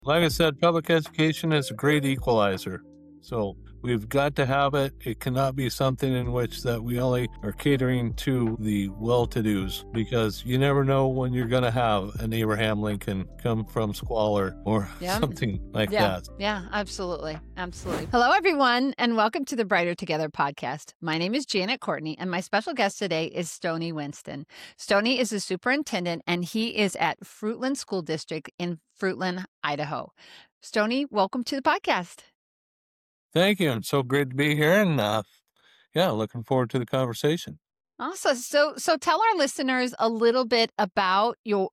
Like I said, public education is a great equalizer. So we've got to have it. It cannot be something in which that we only are catering to the well-to-dos, because you never know when you're going to have an Abraham Lincoln come from squalor or Yeah. something like Yeah. that. Yeah, absolutely. Absolutely. Hello, everyone, and welcome to the Brighter Together podcast. My name is Janet Courtney, and my special guest today is Stony Winston. Stony is the superintendent, and he is at Fruitland School District in Fruitland, Idaho. Stony, welcome to the podcast. Thank you. It's so great to be here. And looking forward to the conversation. Awesome. So tell our listeners a little bit about you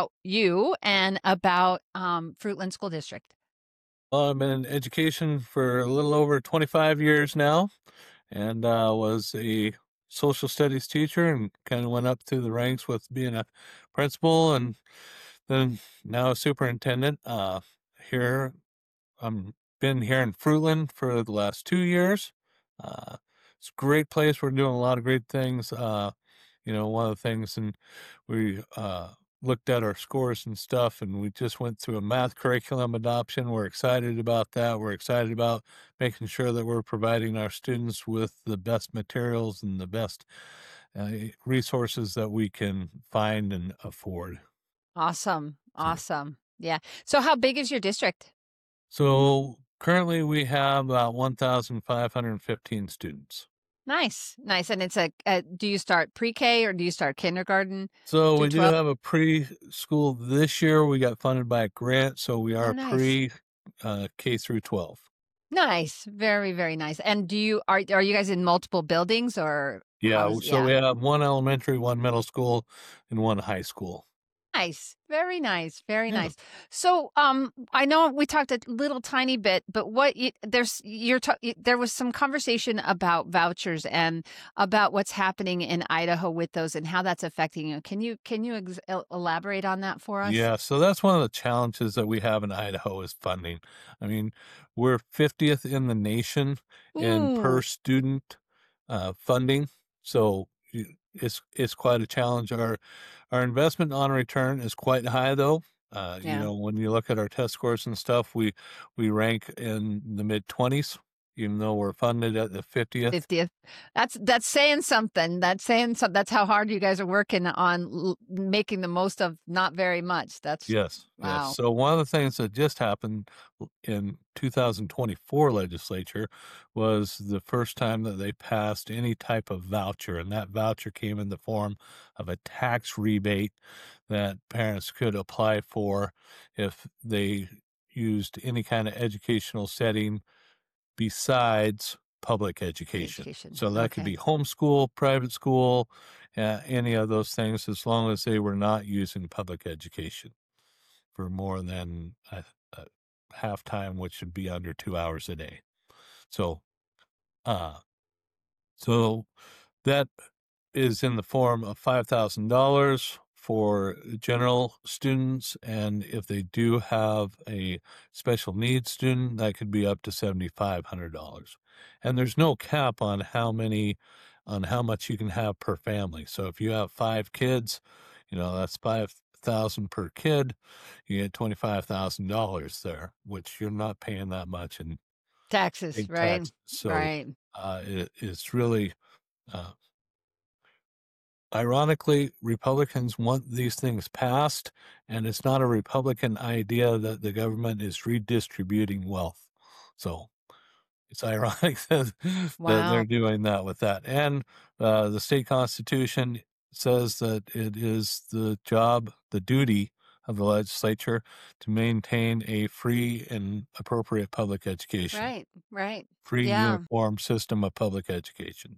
and about Fruitland School District. Well, I've been in education for a little over 25 years now, and was a social studies teacher and kind of went up through the ranks with being a principal and then now a superintendent. Here, I'm been here in Fruitland for the last 2 years. It's a great place. We're doing a lot of great things. One of the things, and we looked at our scores and stuff, and we just went through a math curriculum adoption. We're excited about that. We're excited about making sure that we're providing our students with the best materials and the best resources that we can find and afford. Awesome. Awesome. Yeah. So how big is your district? So currently we have about 1,515 students. Nice. Nice. And it's do you start pre-K or do you start kindergarten? So through we do 12? have a preschool this year. We got funded by a grant, so we are Nice. K through 12. Nice. Very, very nice. And are you guys in multiple buildings or Yeah, so we have one elementary, one middle school, and one high school. Nice. Very nice. Very Yeah. nice. So, I know we talked a little tiny bit, but there was some conversation about vouchers and about what's happening in Idaho with those and how that's affecting you. Can you elaborate on that for us? Yeah, so that's one of the challenges that we have in Idaho is funding. I mean, we're 50th in the nation in per Ooh. student funding, so it's quite a challenge. Our investment on return is quite high, though. Yeah. When you look at our test scores and stuff, we rank in the mid-20s, even though we're funded at the 50th. 50th. That's saying something. That's saying something. That's how hard you guys are working on making the most of not very much. Yes, Wow. yes. So one of the things that just happened in 2024 legislature was the first time that they passed any type of voucher, and that voucher came in the form of a tax rebate that parents could apply for if they used any kind of educational setting besides public education. So that could be homeschool, private school, any of those things, as long as they were not using public education for more than a half time, which should be under 2 hours a day. So, uh, so that is in the form of $5,000 for general students, and if they do have a special needs student, that could be up to $7,500. And there's no cap on how much you can have per family. So if you have 5 kids, that's 5,000 per kid. You get $25,000 there, which you're not paying that much in Taxes, big right? taxes. So Right. it's really uh, ironically, Republicans want these things passed, and it's not a Republican idea that the government is redistributing wealth. So it's ironic that Wow. they're doing that with that. And the state constitution says that it is the duty of the legislature to maintain a free and appropriate public education, Right, right. free Yeah. uniform system of public education.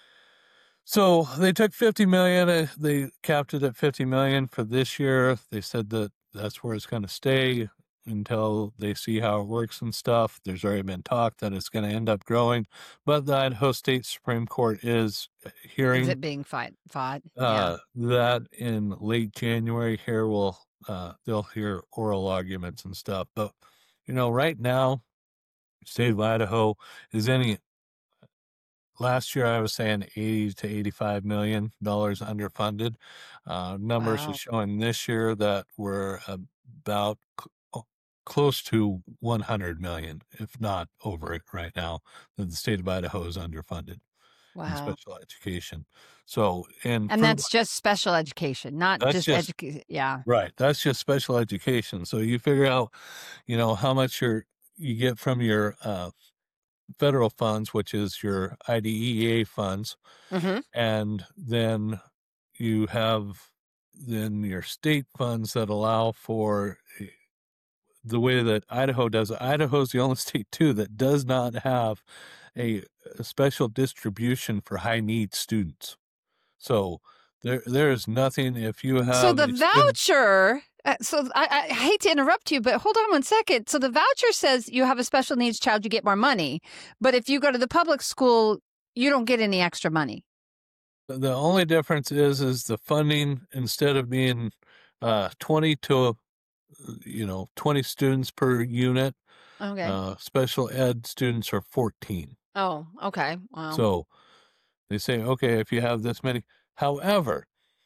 So they took 50 million. They capped it at 50 million for this year. They said that that's where it's going to stay until they see how it works and stuff. There's already been talk that it's going to end up growing, but the Idaho State Supreme Court is Is hearing it being fought? Yeah. that in late January. Here they'll hear oral arguments and stuff. But right now, state of Idaho is any last year, I was saying 80 to $85 million underfunded. Numbers are Wow. showing this year that we're about close to 100 million, if not over it right now, that the state of Idaho is underfunded in Wow. special education. So, in And Fruitland, that's just special education, not that's just just education. Yeah. right. That's just special education. So you figure out, how much you get from your federal funds, which is your IDEA funds, Hmm. and then you have your state funds that allow for the way that Idaho does it. Idaho's the only state too that does not have a special distribution for high need students. So there is nothing if you So have the a student. voucher, so I hate to interrupt you, but hold on one second. So the voucher says you have a special needs child, you get more money. But if you go to the public school, you don't get any extra money. The only difference is the funding, instead of being 20 to 20 students per unit, Okay. special ed students are 14. Oh, okay. Wow. So they say, okay, if you have this many, however,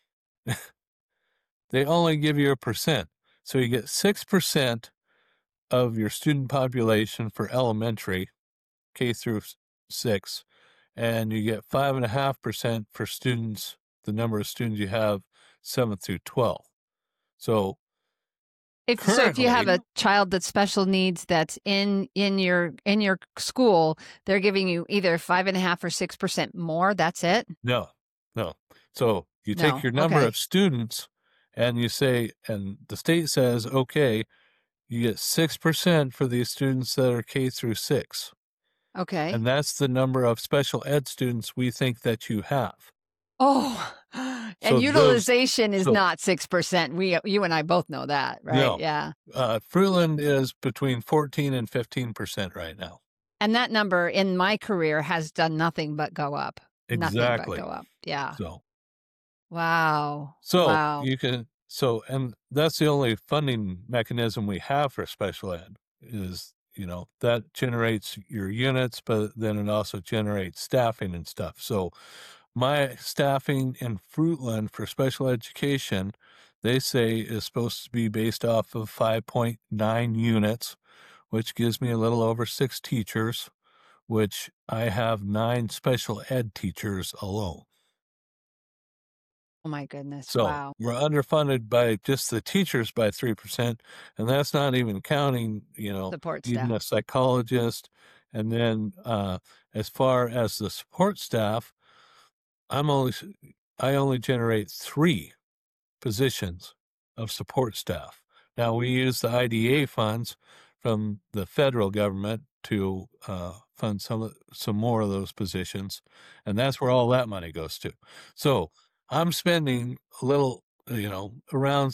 they only give you a percent. So you get 6% of your student population for elementary, K through 6, and you get 5.5% for students, the number of students you have 7 through 12. So If you have currently, a child that's special needs that's in your school, they're giving you either 5.5 or 6% more. That's it. no, no. So you take No. your number Okay. of students and you say, and the state says, okay, you get 6% for these students that are K through 6. Okay. And that's the number of special ed students we think that you have. Oh, So and utilization is not 6%. You and I both know that, right? No. Yeah. Fruitland is between 14 and 15% right now. And that number in my career has done nothing but go up. Nothing but Exactly. go up. Yeah. So Wow. So Wow. you can, and that's the only funding mechanism we have for special ed is, that generates your units, but then it also generates staffing and stuff. So my staffing in Fruitland for special education, they say is supposed to be based off of 5.9 units, which gives me a little over 6 teachers, which I have 9 special ed teachers alone. Oh my goodness. So Wow. we're underfunded by just the teachers by 3%. And that's not even counting, Support even staff. a psychologist. And then as far as the support staff, I only generate 3 positions of support staff. Now we use the IDA funds from the federal government to fund some more of those positions, and that's where all that money goes to. So I'm spending a little, around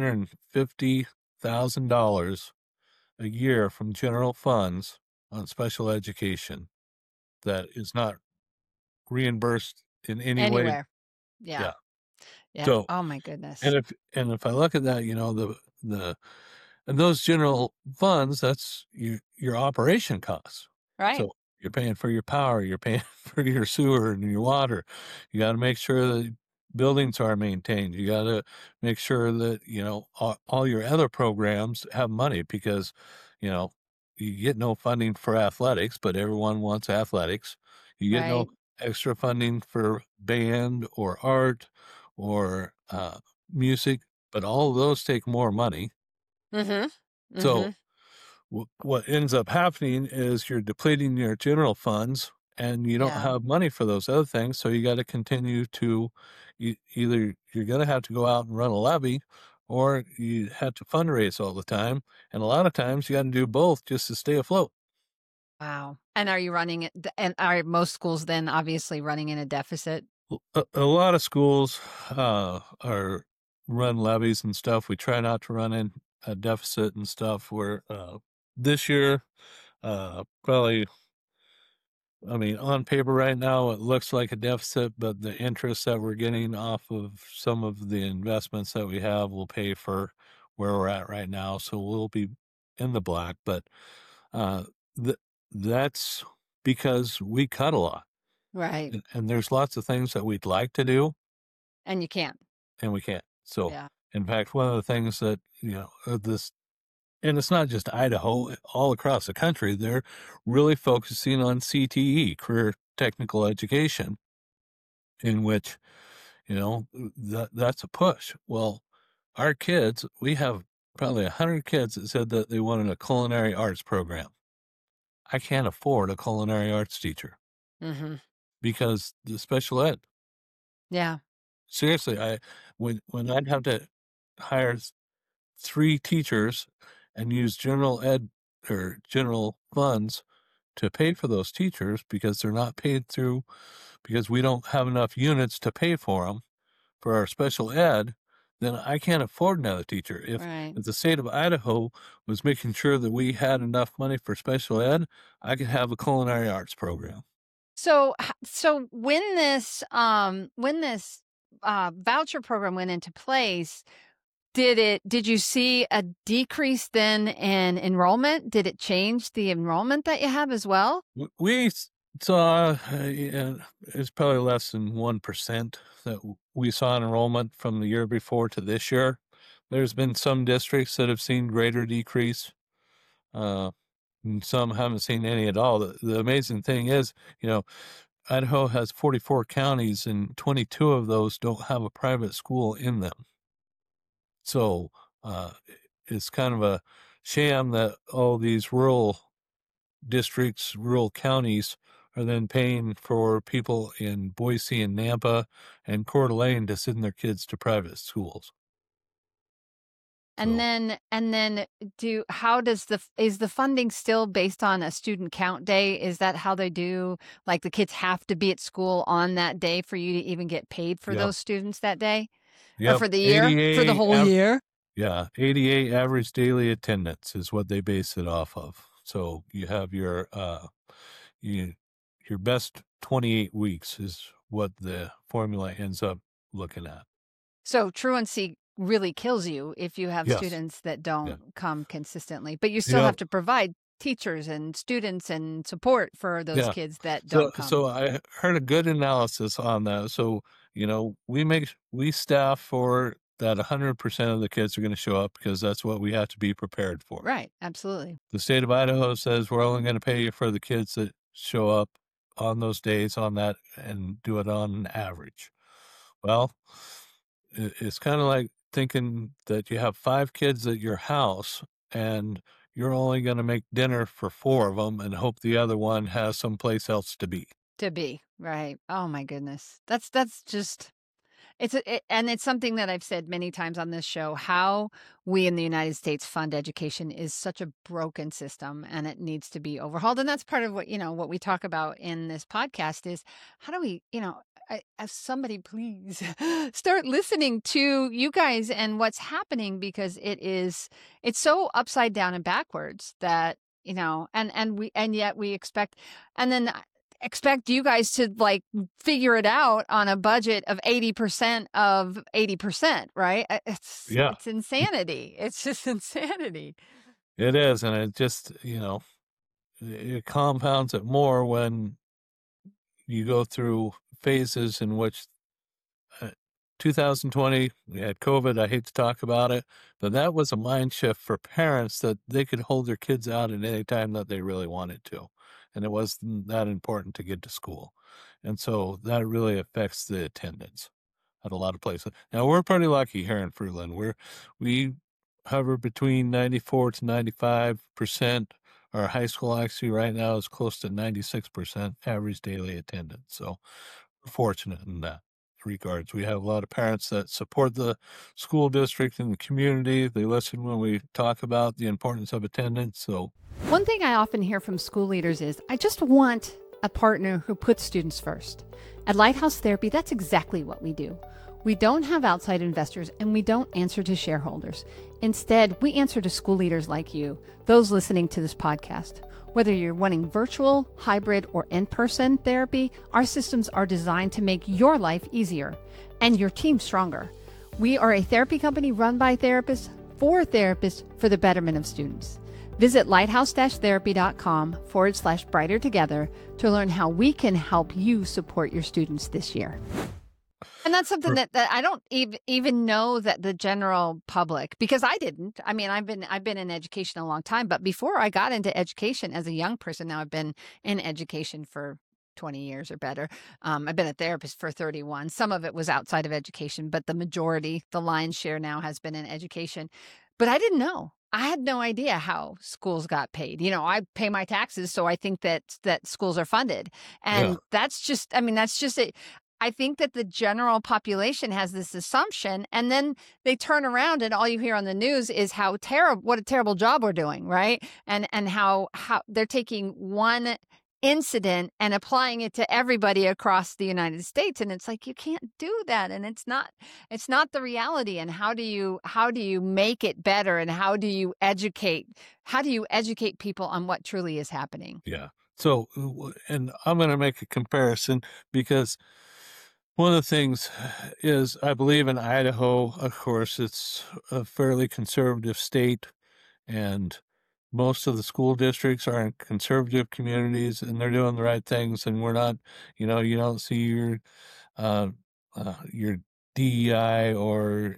$750,000 a year from general funds on special education that is not reimbursed in any way. Anywhere. Yeah. Yeah. Yeah. So Oh my goodness. and if I look at that, the and those general funds, that's your operation costs. Right. So you're paying for your power, you're paying for your sewer and your water. You got to make sure that buildings are maintained. You got to make sure that all your other programs have money because you know you get no funding for athletics, but everyone wants athletics. You get no Right. extra funding for band or art or music, but all of those take more money. Mm-hmm. Mm-hmm. So what ends up happening is you're depleting your general funds and you don't Yeah. have money for those other things. So you got to continue to either you're going to have to go out and run a levy or you have to fundraise all the time. And a lot of times you got to do both just to stay afloat. Wow. And are you running it? And are most schools then obviously running in a deficit? A lot of schools are run levies and stuff. We try not to run in a deficit and stuff. Where this year, probably, I mean, on paper right now, it looks like a deficit, but the interest that we're getting off of some of the investments that we have will pay for where we're at right now. So we'll be in the black, but uh, th- that's because we cut a lot. Right. And there's lots of things that we'd like to do, And you can't. and we can't. So, Yeah. in fact, one of the things that, this And it's not just Idaho, all across the country, they're really focusing on CTE, career technical education, in which, that's a push. Well, our kids, we have probably 100 kids that said that they wanted a culinary arts program. I can't afford a culinary arts teacher because the special ed. Yeah. Seriously, when I'd have to hire 3 teachers and use general ed or general funds to pay for those teachers because they're not paid through, because we don't have enough units to pay for them for our special ed, then I can't afford another teacher. If the state of Idaho was making sure that we had enough money for special ed, I could have a culinary arts program. So when this voucher program went into place, did you see a decrease then in enrollment? Did it change the enrollment that you have as well? We saw it's probably less than 1% that we saw an enrollment from the year before to this year. There's been some districts that have seen greater decrease. And some haven't seen any at all. The amazing thing is, Idaho has 44 counties and 22 of those don't have a private school in them. So it's kind of a sham that all these rural districts, rural counties are then paying for people in Boise and Nampa and Coeur d'Alene to send their kids to private schools. And then is the funding still based on a student count day? Is that how they do? Like the kids have to be at school on that day for you to even get paid for those students that day? Or for the year? For the whole year? Yeah. 88 average daily attendance is what they base it off of. So you have your best 28 weeks is what the formula ends up looking at. So truancy really kills you if you have students that don't come consistently, but you still have to provide teachers and students and support for those kids that don't come. So I heard a good analysis on that. So, we staff for that 100% of the kids are going to show up because that's what we have to be prepared for. Right. Absolutely. The state of Idaho says we're only going to pay you for the kids that show up on those days on that and do it on an average. Well, it's kind of like thinking that you have 5 kids at your house and you're only going to make dinner for 4 of them and hope the other one has someplace else to be. Right. Oh my goodness. That's just, and it's something that I've said many times on this show, how we in the United States fund education is such a broken system and it needs to be overhauled. And that's part of what, what we talk about in this podcast is how do we, as somebody please start listening to you guys and what's happening, because it's so upside down and backwards that, and yet we expect you guys to like figure it out on a budget of 80% of 80%, right? It's insanity. It's just insanity. It is. And it just, it compounds it more when you go through phases in which 2020, we had COVID. I hate to talk about it, but that was a mind shift for parents that they could hold their kids out at any time that they really wanted to. And it wasn't that important to get to school. And so that really affects the attendance at a lot of places. Now, we're pretty lucky here in Fruitland. We hover between 94 to 95%. Our high school actually right now is close to 96% average daily attendance. So we're fortunate in that regards. We have a lot of parents that support the school district and the community. They listen when we talk about the importance of attendance. So one thing I often hear from school leaders is, I just want a partner who puts students first. At Lighthouse Therapy, that's exactly what we do. We don't have outside investors and we don't answer to shareholders. Instead, we answer to school leaders like you, those listening to this podcast. Whether you're wanting virtual, hybrid, or in-person therapy, our systems are designed to make your life easier and your team stronger. We are a therapy company run by therapists for the betterment of students. Visit lighthouse-therapy.com/brighter together to learn how we can help you support your students this year. And that's something For that I don't even know that the general public, because I didn't. I mean, I've been in education a long time, but before I got into education as a young person, now I've been in education for 20 years or better. I've been a therapist for 31. Some of it was outside of education, but the majority, the lion's share now has been in education. But I didn't know. I had no idea how schools got paid. You know, I pay my taxes, so I think that schools are funded. yeah, And that's just, I mean, that's just it. I think that the general population has this assumption, and then they turn around and all you hear on the news is how terrible, what a terrible job we're doing, right? And how they're taking one incident and applying it to everybody across the United States, and it's like you can't do that, and it's not the reality. And how do you make it better, and how do you educate people on what truly is happening? yeah. So, and I'm going to make a comparison because one of the things is I believe in Idaho, of course, it's a fairly conservative state, and most of the school districts are in conservative communities and they're doing the right things. And we're not, you don't see uh, your DEI or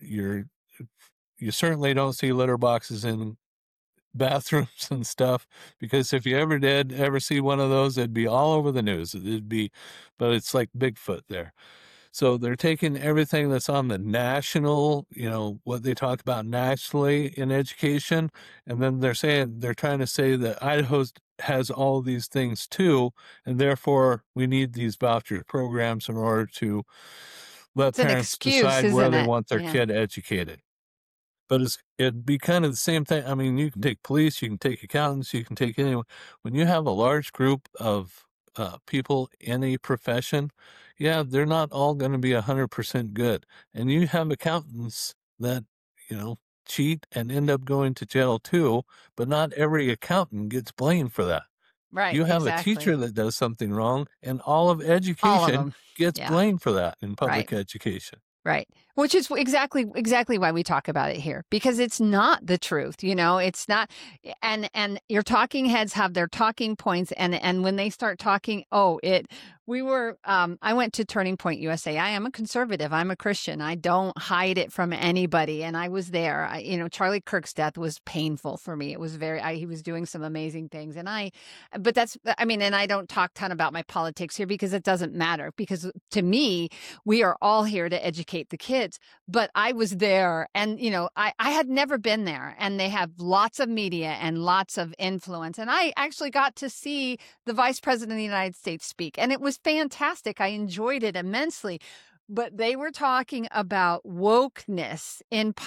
you certainly don't see litter boxes in bathrooms and stuff, because if you ever see one of those, it'd be all over the news. But it's like Bigfoot there. So they're taking everything that's on the national, what they talk about nationally in education, and then they're trying to say that Idaho has all these things too, and therefore we need these voucher programs in order to let It's an parents excuse, decide where isn't they it? want their Yeah. kid educated. But it'd be kind of the same thing. I mean, you can take police, you can take accountants, you can take anyone. When you have a large group of people in a profession, yeah, they're not all going to be 100% good. And you have accountants that, you know, cheat and end up going to jail too, but not every accountant gets blamed for that. Right, You have a exactly. teacher that does something wrong, and all of All of education them. gets Yeah, blamed for that in right. public education. Right. Which is exactly why we talk about it here, because it's not the truth, you know, it's not. And your talking heads have their talking points, and when they start talking, I went to Turning Point USA. I am a conservative. I'm a Christian. I don't hide it from anybody, and I was there. Charlie Kirk's death was painful for me. It was he was doing some amazing things, but and I don't talk ton about my politics here because it doesn't matter, because to me, we are all here to educate the kids. But I was there, and I had never been there, and they have lots of media and lots of influence, and I actually got to see the vice president of the United States speak, and it was fantastic. I enjoyed it immensely. But they were talking about wokeness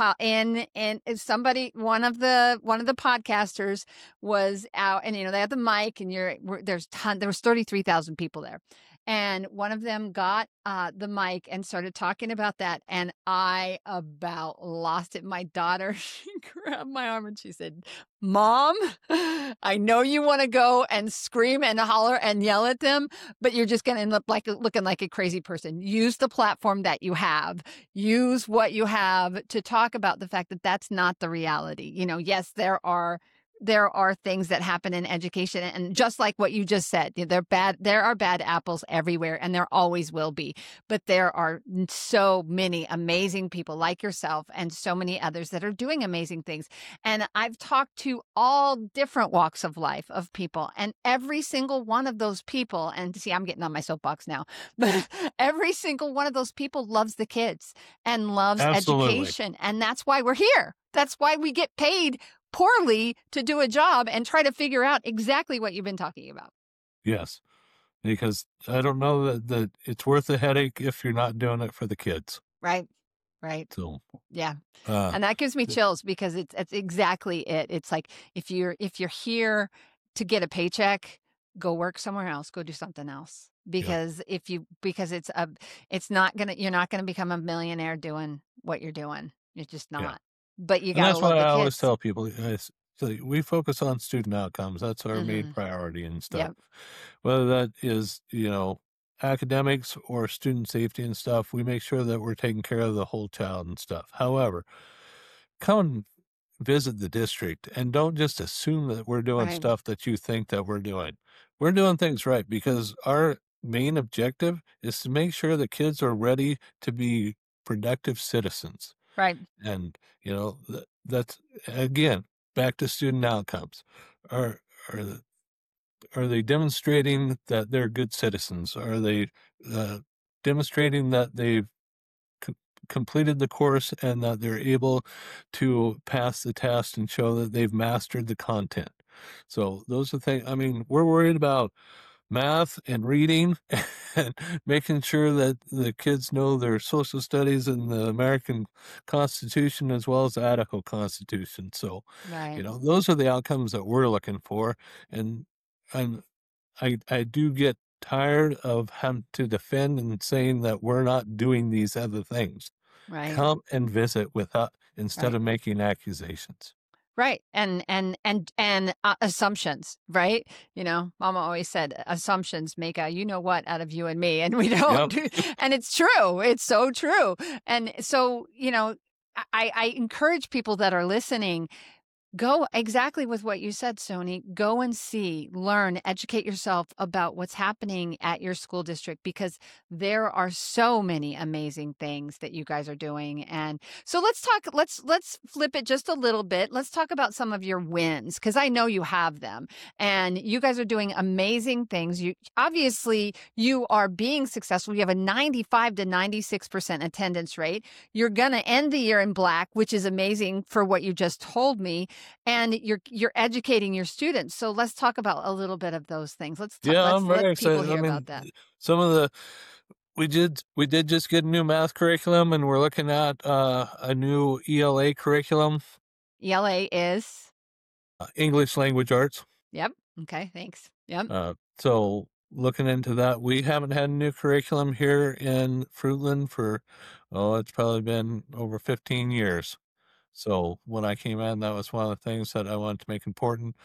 in somebody, one of the podcasters was out, and they had the mic, and there was 33,000 people there, and one of them got the mic and started talking about that, and I about lost it. My daughter, she grabbed my arm and she said, "Mom, I know you want to go and scream and holler and yell at them, but you're just going to end up looking like a crazy person. Use the platform that you have. Use what you have to talk about the fact that that's not the reality. Yes, there are things that happen in education, and just like what you just said, there are bad apples everywhere, and there always will be. But there are so many amazing people like yourself and so many others that are doing amazing things. And I've talked to all different walks of life of people, and every single one of those people, and see, I'm getting on my soapbox now, but every single one of those people loves the kids and loves Absolutely. education. And that's why we're here. That's why we get paid poorly to do a job and try to figure out exactly what you've been talking about. Yes. Because I don't know that it's worth the headache if you're not doing it for the kids. Right. Right. So, Yeah. uh, And that gives me th chills, because it's exactly it. It's like, if you're here to get a paycheck, go work somewhere else, go do something else. yeah, Because you're not gonna become a millionaire doing what you're doing. You're just yeah. not. But you And gotta that's why love the I always kids. tell people, guys, so we focus on student outcomes. That's our main Mhm. priority and stuff. Yep. whether Whether that is, academics or student safety and stuff, we make sure that we're taking care of the whole child and stuff. However, come visit the district and don't just assume that we're doing Right. stuff that you think that we're doing. We're doing things right because our main objective is to make sure that kids are ready to be productive citizens. Right. And, that's, again, back to student outcomes. Are, are, are they demonstrating that they're good citizens? Are they demonstrating that they've completed the course and that they're able to pass the test and show that they've mastered the content? So those are things, I mean, we're worried about math and reading and making sure that the kids know their social studies and the American Constitution as well as the Idaho Constitution. So, Right. those are the outcomes that we're looking for. And and I do get tired of having to defend and saying that we're not doing these other things. Right. Come and visit with us instead Right. of making accusations. Right. And assumptions, right? Mama always said assumptions make a you know what out of you and me, and we don't Yep. do, and it's true. It's so true. And so, I encourage people that are listening. Go exactly with what you said, Sony. Go and see, learn, educate yourself about what's happening at your school district, because there are so many amazing things that you guys are doing. And so let's flip it just a little bit. Let's talk about some of your wins, because I know you have them and you guys are doing amazing things. You are being successful. You have a 95 to 96% attendance rate. You're going to end the year in black, which is amazing for what you just told me. And you're educating your students. So let's talk about a little bit of those things. Yeah, I'm Let's very let people excited. I hear mean, about that. some of the we did just get a new math curriculum, and we're looking at a new ELA curriculum, ELA is. English Language Arts. Yep. Okay. Thanks. Yep. So looking into that, we haven't had a new curriculum here in Fruitland for, it's probably been over 15 years. So when I came in, that was one of the things that I wanted to make important.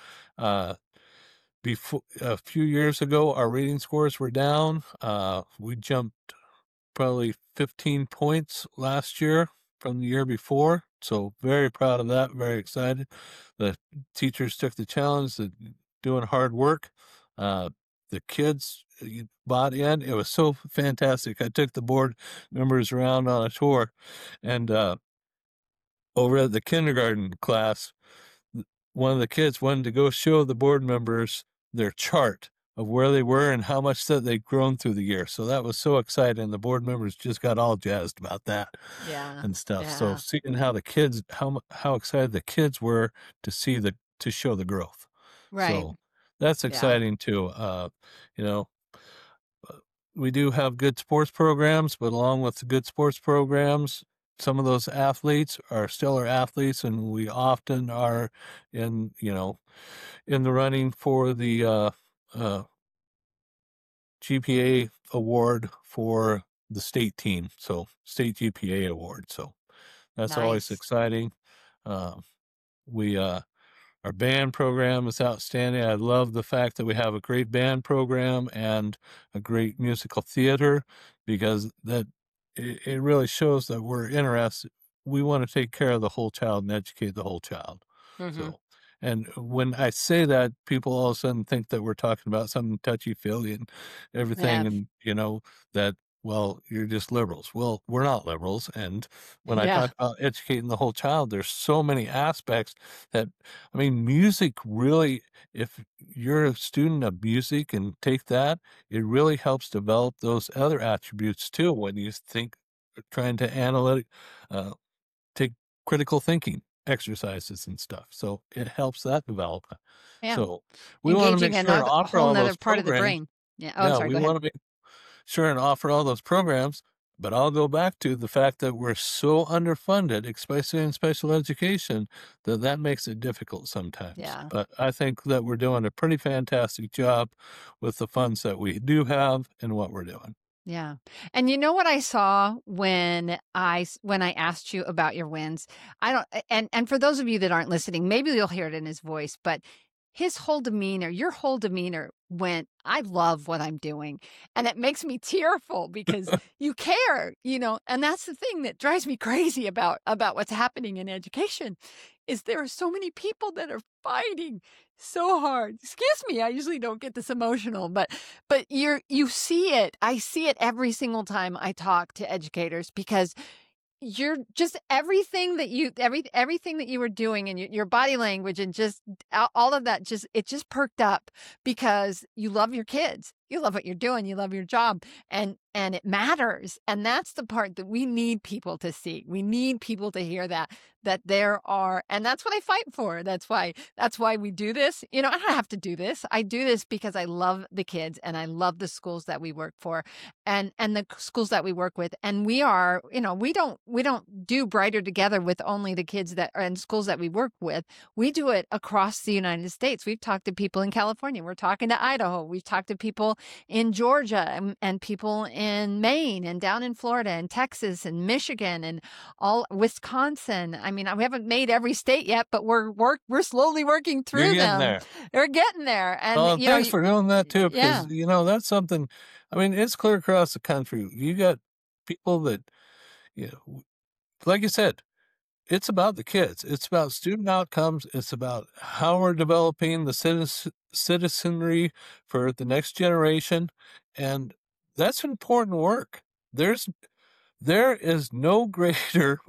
Before a few years ago, our reading scores were down. We jumped probably 15 points last year from the year before. So very proud of that. Very excited. The teachers took the challenge of doing hard work. The kids bought in. It was so fantastic. I took the board members around on a tour, and over at the kindergarten class, one of the kids wanted to go show the board members their chart of where they were and how much that they'd grown through the year. So that was so exciting. The board members just got all jazzed about that and stuff. So Yeah. seeing how the kids, how excited the kids were to see to show the growth. Right. So that's Yeah. exciting too. You know, we do have good sports programs, but along with the good sports programs, some of those athletes are stellar athletes, and we often are in the running for the GPA award for the state team, so state GPA award. So that's always Nice. exciting. We Our band program is outstanding. I love the fact that we have a great band program and a great musical theater, because it really shows that we're interested. We want to take care of the whole child and educate the whole child. Mm-hmm. So, and when I say that, people all of a sudden think that we're talking about something touchy-feely and everything, Yeah. and that, well, you're just liberals. Well, we're not liberals. And when I Yeah. talk about educating the whole child, there's so many aspects that, I mean, music really, if you're a student of music and take that, it really helps develop those other attributes too. When you think, trying to take critical thinking exercises and stuff. So it helps that develop. Yeah. So we want to Engaging make sure and another a offer whole all nother those part of the programs. brain. Yeah. Oh, I'm Yeah, sorry. we Go ahead. want to make sure and offer all those programs, but I'll go back to the fact that we're so underfunded, especially in special education, that makes it difficult sometimes. Yeah. But I think that we're doing a pretty fantastic job with the funds that we do have and what we're doing. Yeah. And you know what I saw when I asked you about your wins? I don't and for those of you that aren't listening, maybe you'll hear it in his voice, but your whole demeanor went, I love what I'm doing. And it makes me tearful because you care, and that's the thing that drives me crazy about what's happening in education is there are so many people that are fighting so hard. Excuse me, I usually don't get this emotional, but you see it. I see it every single time I talk to educators because you're just everything that you were doing and your body language and just all of that just perked up because you love your kids. You love what you're doing. You love your job and it matters. And that's the part that we need people to see. We need people to hear that there are, and that's what I fight for. That's why we do this. I don't have to do this. I do this because I love the kids and I love the schools that we work for and the schools that we work with. And we are, we don't do Brighter Together with only the kids that are in schools that we work with. We do it across the United States. We've talked to people in California. We're talking to Idaho. We've talked to people in Georgia and people in Maine and down in Florida and Texas and Michigan and all Wisconsin. I mean, we haven't made every state yet, but we're slowly working through You're getting them. there. They're getting there. And Well, thanks for doing that too, Yeah. because that's something. I mean, it's clear across the country. You got people that, like you said, it's about the kids. It's about student outcomes. It's about how we're developing the citizenry for the next generation, and that's important work. There is no greater.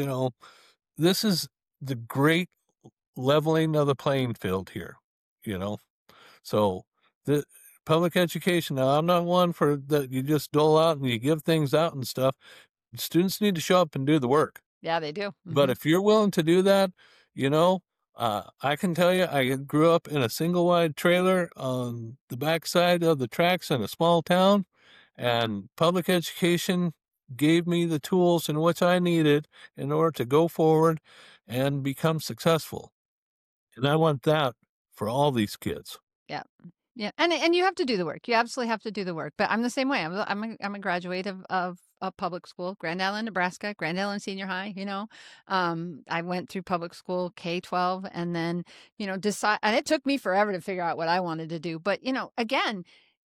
This is the great leveling of the playing field here. So the public education. Now, I'm not one for that. You just dole out and you give things out and stuff. Students need to show up and do the work. Yeah, they do. But if you're willing to do that, I can tell you, I grew up in a single wide trailer on the backside of the tracks in a small town, and public education gave me the tools in which I needed in order to go forward and become successful. And I want that for all these kids. Yeah. Yeah. And you have to do the work. You absolutely have to do the work. But I'm the same way. I'm a graduate of public school, Grand Island, Nebraska, Grand Island Senior High, I went through public school K-12 and then, decide, and it took me forever to figure out what I wanted to do. But, again,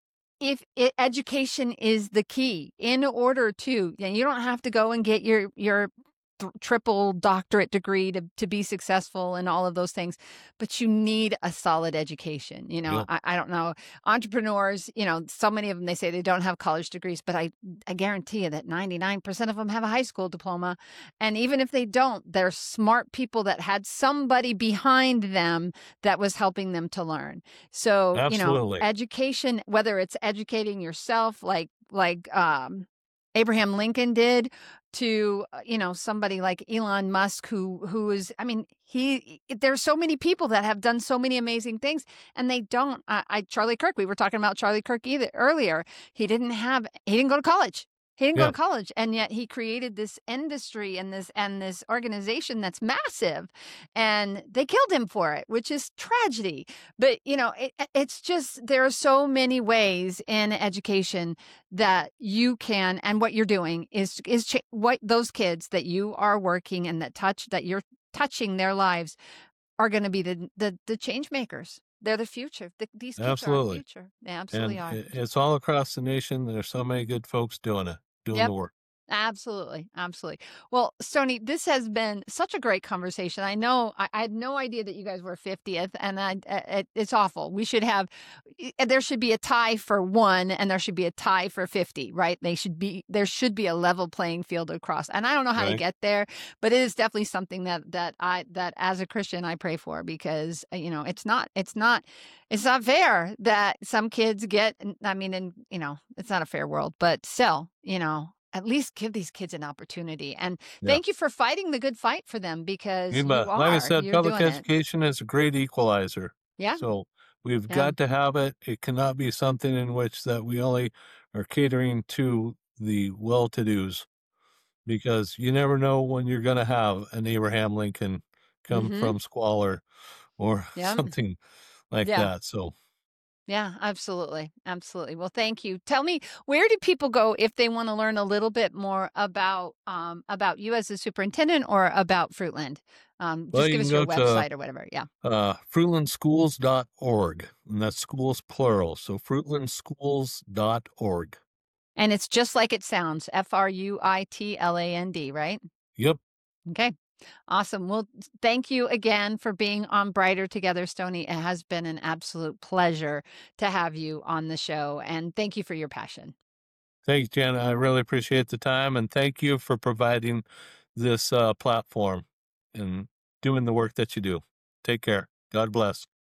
education is the key in order to, you don't have to go and get your triple doctorate degree to be successful and all of those things, but you need a solid education. Yeah. I don't know, entrepreneurs, so many of them, they say they don't have college degrees, but I guarantee you that 99% of them have a high school diploma. And even if they don't, they're smart people that had somebody behind them that was helping them to learn. So, Absolutely. Education, whether it's educating yourself, like Abraham Lincoln did, to somebody like Elon Musk who is, I mean, there's so many people that have done so many amazing things and they don't. Charlie Kirk, we were talking about Charlie Kirk earlier. He didn't go to college. He didn't go to college, and yet he created this industry and this organization that's massive, and they killed him for it, which is tragedy. But it's just, there are so many ways in education that you can, and what you're doing is what those kids that you are working and that you're touching their lives are going to be the change makers. They're the future. These kids Absolutely. are our future. They absolutely and are. it's all across the nation. There's so many good folks doing the work. Absolutely. Absolutely. Well, Stony, this has been such a great conversation. I know I had no idea that you guys were 50th, and it's awful. There should be a tie for 1 and there should be a tie for 50, right? There should be a level playing field across. And I don't know how to get there, but it is definitely something that as a Christian, I pray for, because, it's not fair that some kids get, I mean, and, it's not a fair world, but still, at least give these kids an opportunity. And thank you for fighting the good fight for them, because like I said, public education is a great equalizer. Yeah. So we've got to have it. It cannot be something in which that we only are catering to the well-to-dos, because you never know when you're going to have an Abraham Lincoln come from squalor or something like that. So. Yeah, absolutely. Absolutely. Well, thank you. Tell me, where do people go if they want to learn a little bit more about you as a superintendent or about Fruitland? Just give us your website or whatever. Yeah. Fruitlandschools.org. And that's schools plural. So fruitlandschools.org. And it's just like it sounds, Fruitland, right? Yep. Okay. Awesome. Well, thank you again for being on Brighter Together, Stony. It has been an absolute pleasure to have you on the show. And thank you for your passion. Thanks, Jen. I really appreciate the time, and thank you for providing this platform and doing the work that you do. Take care. God bless.